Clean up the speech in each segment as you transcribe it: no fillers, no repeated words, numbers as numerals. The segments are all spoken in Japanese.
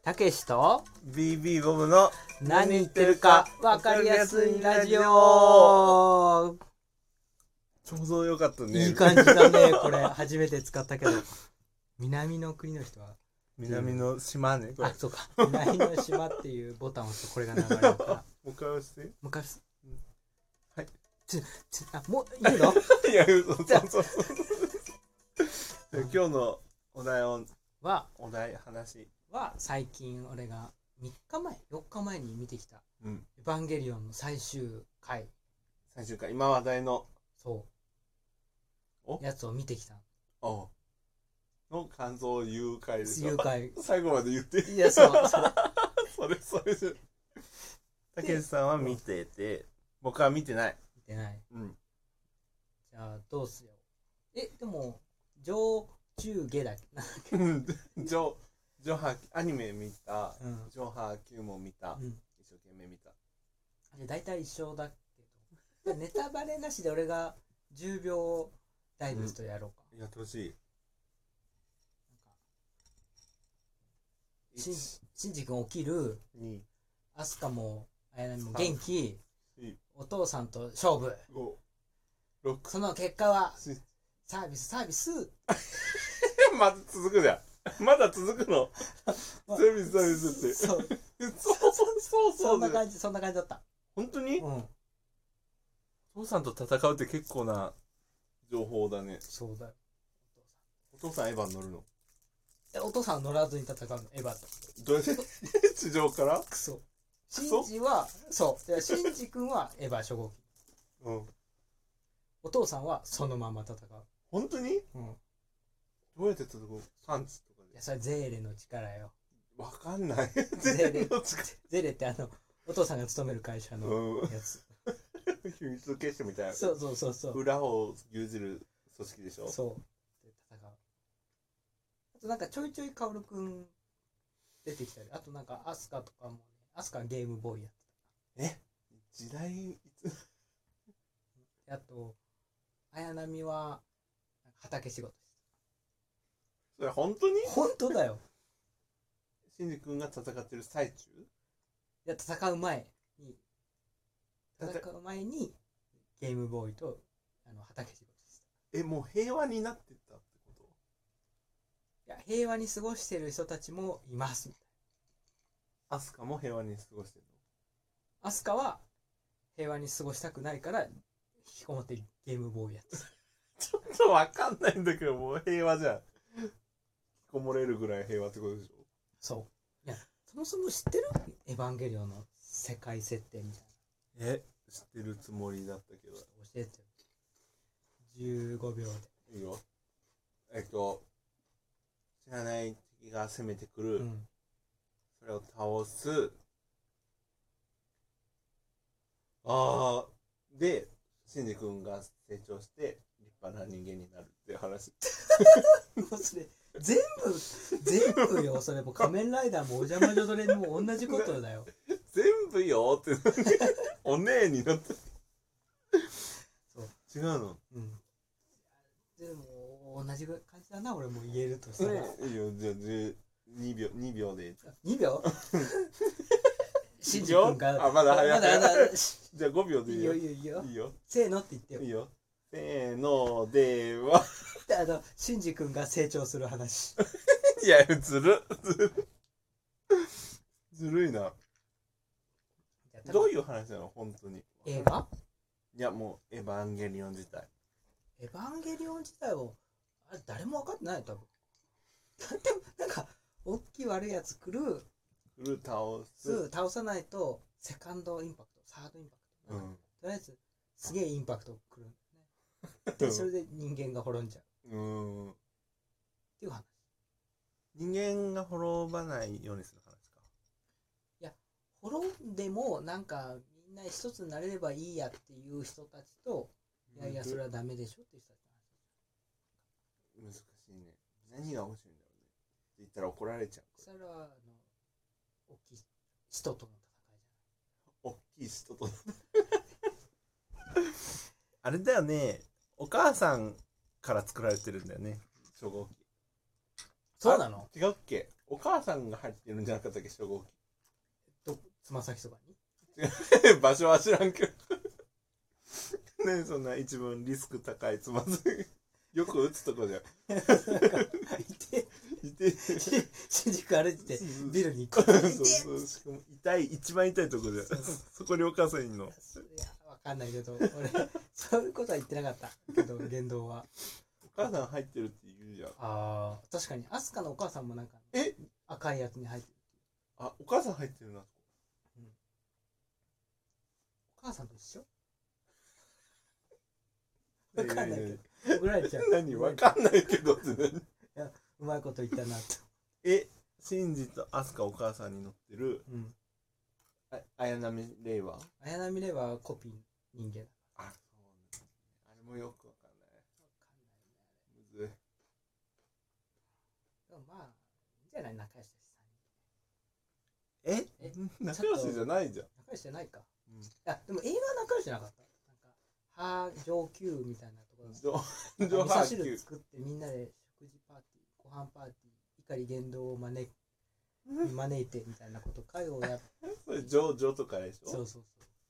たけしと BB ボブの何言ってるか分かりやすいラジオ。 ちょうどよかったね。 いい感じだね。これ初めて使ったけど、南の国の人は南の島ねこれ。 あ、そうか、南の島っていうボタンを押すとこれが流れるからもう一回押して。 もう一回押す。 はい。 もういいの？ いや、そう。今日のお題話は最近俺が3日前4日前に見てきたうん。 エヴァンゲリオンの最終回、 最終回、今話題のそうやつを見てきたの感想を言う回でしょ。 最終回。 最後まで言って。 いや、そうそれでたけしさんは見てて、僕は見てない。 見てない。 うん。 じゃあどうすよう。でも上中下だっけジョハアニメ見た、 うんジョハ Q も見た、 うん一生懸命見た。 で大体一緒だけど、ネタバレなしで俺が10秒ダイジェストやろうか。 やってほしい。 シンジ君起きる、 2、 アスカも綾波も元気、 4、 お父さんと勝負、 5、6、 その結果は 7。 サービスまだ続くじゃん。まだ続くの。サービスって。 そうそうそんな感じだった。 本当に、 うんお父さんと戦うって結構な情報だね。 そうだよ。 お父さんエヴァ乗るの？ お父さんは乗らずに戦うの、エヴァと。 どうやって地上からクソ。シンジはそういや、シンジ君はエヴァ初号機、 うん。 お父さんはそのまま戦う。 本当にうん。いどうやって戦う？パンチとかや、それゼーレの力よ。 でわかんない。 ゼーレの力。 ゼーレってお父さんが勤める会社のやつ。 秘密結社みたいな。 そう裏を牛耳る組織でしょ。 そうで戦う。あとなんかちょいちょいカオルくん出てきたり、あとなんかアスカとかもね、アスカはゲームボーイやって時代いつ？ た。あと綾波はなんか畑仕事してそれ本当に？ た。本当だよ。 シンジ君が戦ってる最中？ いや、戦う前にゲームボーイと畑仕事してもう平和になってたってこと？ た。いや、平和に過ごしてる人たちもいますみたいアスカも平和に過ごしてるな。アスカは平和に過ごしたくないから引きこもってゲームボーイやってた。 の？ちょっとわかんないんだけど、もう平和じゃん。引きこもれるぐらい平和ってことでしょ？ そう。いや、そもそも知ってる？エヴァンゲリオンの世界設定みたいな。 知ってるつもりだったけど。 教えてよ。15秒で。 いいよ。知らない敵が攻めてくる。それを倒す。で、シンジ君が成長して立派な人間になるっていう話。 もうそれ全部よ。それも仮面ライダーもお邪魔女ドレミも同じことだよ。 全部よってお姉になった。 そう違うの？ でも同じ感じだな、俺も言えるとしたら。 いいよ、じゃあ2秒で。 2秒シンジ君がまだ早い。 まだじゃあ5秒でいいよ。 いいよ。 いいよ。 せーのって言ってよ。 いいよ。せーのでは。 シンジ君が成長する話。 いや、ずるいな。どういう話なの本当に？ 映画？ いや、もうエヴァンゲリオン自体。 エヴァンゲリオン自体をあれ誰も分かってないよ多分。なんか大きい悪いやつ来る倒さないとセカンドインパクト、サードインパクト、とりあえずすげえインパクト来るんだよね。でそれで人間が滅んじゃうっていう話。 人間が滅ばないようにする話か。 いや、滅んでもなんかみんな一つになれればいいやっていう人たちと、いやいやそれはダメでしょっていう人たちの話。 難しいね。何が面白いんだろうね。って言ったら怒られちゃう。 それは大きい人との戦いじゃない。 大きい人とあれだよね。お母さんから作られてるんだよね。初号機。 そうなの？ 違うっけ？ お母さんが入ってるんじゃなかったっけ、初号つま先とかに機。場所は知らんけど。ね、そんな一番リスク高いつま先。よく打つとこじゃん。 なんかいて。 新宿歩いててビルに行く。 そうしかも一番痛いとこじゃん。そこにお母さんいんの。 いや、わかんないけど、俺、そういうことは言ってなかったけど、言動は。 お母さん入ってるって言うじゃん。 ああ、確かに、アスカのお母さんもなんか、赤いやつに入ってる。 あ、お母さん入ってるな。 お母さんと一緒わかんないけど、怒られちゃう。 何わかんないけどって何？ いや、うまいこと言ったなと。 シンジとアスカお母さんに乗ってる、綾波レイは綾波レイはコピー人間だ。 あ、そうね。あれもよくわかんない。むずい。 でもまあ、いいんじゃない仲良しだし。仲良しじゃないじゃん。 仲良しじゃないか。いや、でも映画は仲良しじゃなかった。なんか、上級みたいなところ。味噌汁作ってみんなで食事パーティー、ご飯パーティー、怒り言動を招いてみたいなこと会をやって。 それジョとかでしょ。 そうそうそう。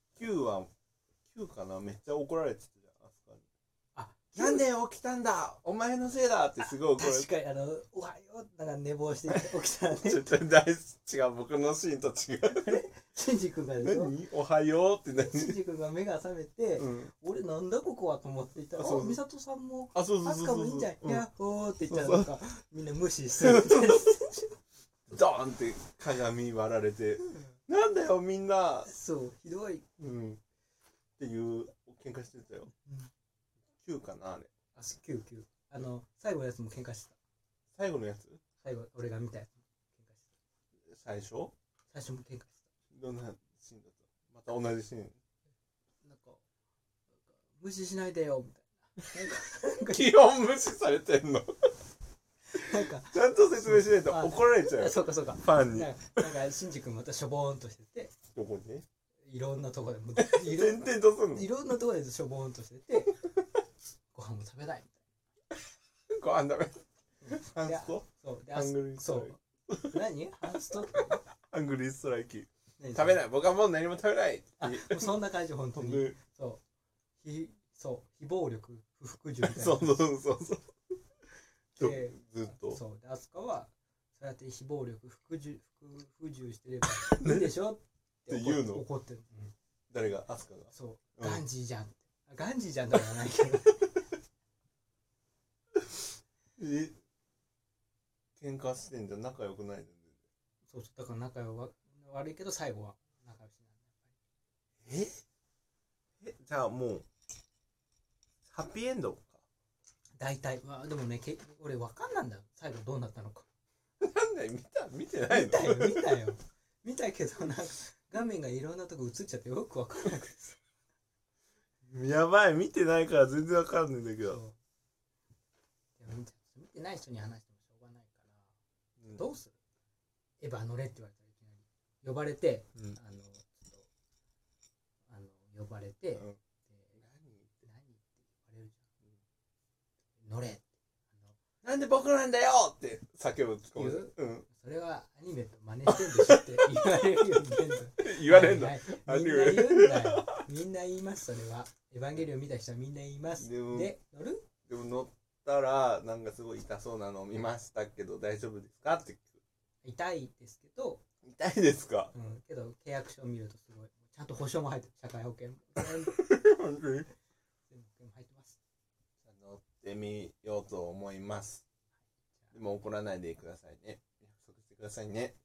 Q かな、めっちゃ怒られてたじゃん、アスカに。 あ、 なんで起きたんだ、お前のせいだってすごい怒られて。 確かにおはようなんか寝坊して起きたらね。 ちょっと大違う、僕のシーンと違う。 シンジ君がでしょ。 何おはようって何？ シンジ君が目が覚めて、俺なんだここはと思っていたら、美里さんもアスカもいいんじゃん、ヤッホーって言ったらなんかみんな無視してる。 ドーンって鏡割られて、なんだよみんな。 そう、ひどい。 っていう喧嘩してたよ。Q かなあれ。 あ、Q。最後のやつも喧嘩してた。 最後のやつ？ 最後、俺が見たやつも喧嘩してた。最初も喧嘩してた。 どんなシーンだった？また同じシーン。 なんか無視しないでよみたいな。 基本無視されてんの。 なんかちゃんと説明しないと怒られちゃうよ。 そうか。ファンに。 なんかシンジ君またしょぼーんとしてて。 どこに？ いろんなとこでも点々とすんの？ いろんなとこでしょぼーんとしてて、ご飯も食べないみたいな。 ご飯食べ。ハンスト？ そうで、 ハングリーストライキ。何？ハンスト？ ハングリーストライキ。食べない。僕はもう何も食べない。 もうそんな感じ本当に。非暴力不服従みたいな。 そう。 でずっと。 そうで、アスカはそうやって非暴力不従してればいいでしょって言うの？ 怒ってる。 誰が？アスカが。 そう。ガンジーじゃん。ガンジーじゃんとは言わないけど。 喧嘩してんじゃん、仲良くないの？ そうだから仲悪いけど最後は仲良しなんだ。 じゃあもうハッピーエンドか。 大体でもね、俺分かんないんだよ、最後どうなったのか。 なんだよ、見てないの？見たけど、なんか画面がいろんなとこ映っちゃってよく分かんなくてさ。 やばい、見てないから全然分かんないんだけど。 でも見てない人に話してもしょうがないから、どうする？エヴァ乗れって言われたらいきなり呼ばれて、呼ばれて、何って言われるじゃん。乗れって。 なんで僕なんだよって叫ぶ。 言う？それはアニメと真似してんでしょって言われるよ。 言われんの？ みんな言うんだよ。みんな言います、それは。エヴァンゲリオン見た人はみんな言います。で、乗る？ でも乗ったら、なんかすごい痛そうなのを見ましたけど、大丈夫ですかって聞く。 痛いですけど。 痛いですか？ けど、契約書を見るとすごい。ちゃんと保証も入ってる。社会保険も。 本当に？ 全部入ってます。 乗ってみようと思います。でも怒らないでくださいね。約束してくださいね。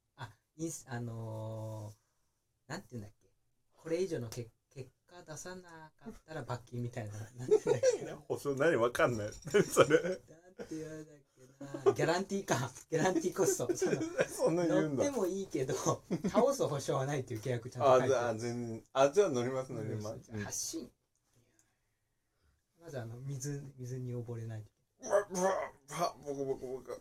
なんていうんだっけ。これ以上の結果出さなかったら罰金みたいな。なんていうんだっけ。 保証何わかんない。何それ。 なんて言うんだっけな。ギャランティーか。ギャランティーコスト。 そんな言うんだ。 乗ってもいいけど、倒す保証はないっていう契約ちゃんと書いてある。 全然。じゃあ乗ります。 発信。まず水に溺れないと。 ボコ。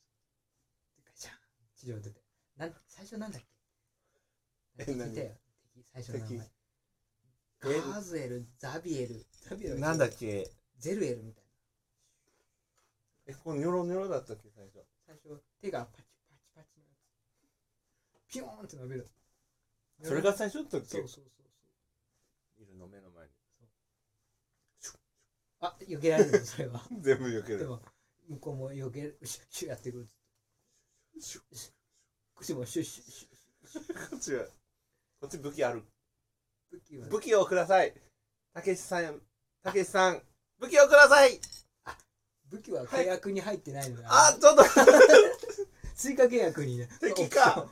地上出て。最初なんだっけ？聞いたよ。最初の名前。ガズエル、ザビエル。 なんだっけ？ ゼルエルみたいな。 このニョロニョロだったっけ、最初。 手がパチピヨーンって伸びる。 それが最初だったっけ？ そうそうそういるの目の前に。 あ、避けられるのそれは。 全部避ける。 でも向こうも避ける、シュッシュやってくる。 シュッ口もシュッシュッシュッ。 こっちは、こっち武器ある。 は武器をください。たけしさん、武器をください。 武器は契約に入ってないので、 あ、ちょっと追加契約にね。 敵か。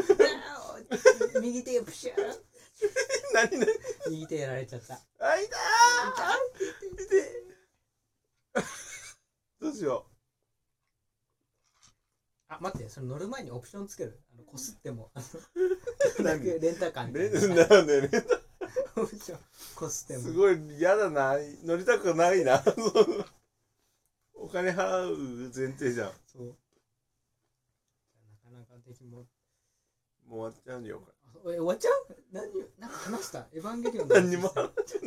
右手プシュー。 何右手やられちゃった。 あ、痛い。どうしよあ、待って、それ乗る前にオプションつける。こすっても。 何レンタカーみたいな。 なんでね。 オプションこすっても。 すごい嫌だな。乗りたくないな。お金払う前提じゃん。 そう。なかなか敵も。 もう終わっちゃうんよ。 終わっちゃう？なんか話した？エヴァンゲリオン何にも。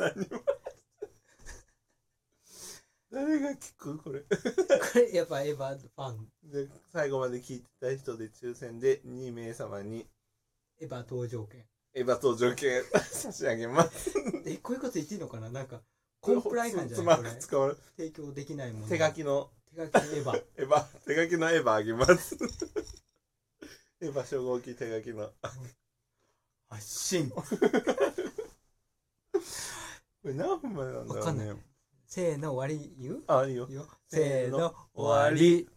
誰が聞くこれ。 これやっぱエヴァファン。 で、最後まで聞いてた人で抽選で2名様にエヴァ登場券。 エヴァ登場券差し上げます。 こういうこと言っていいのかな？なんかコンプライなんじゃないこれ？ 使われ提供できないもの。 手書きのエヴァ。 手書きのエヴァあげます。エヴァ初号機手書きの。 発信。これ何分までなんだろうね。 せーの終わり言う？ あ、いいよ。 せーの終わり。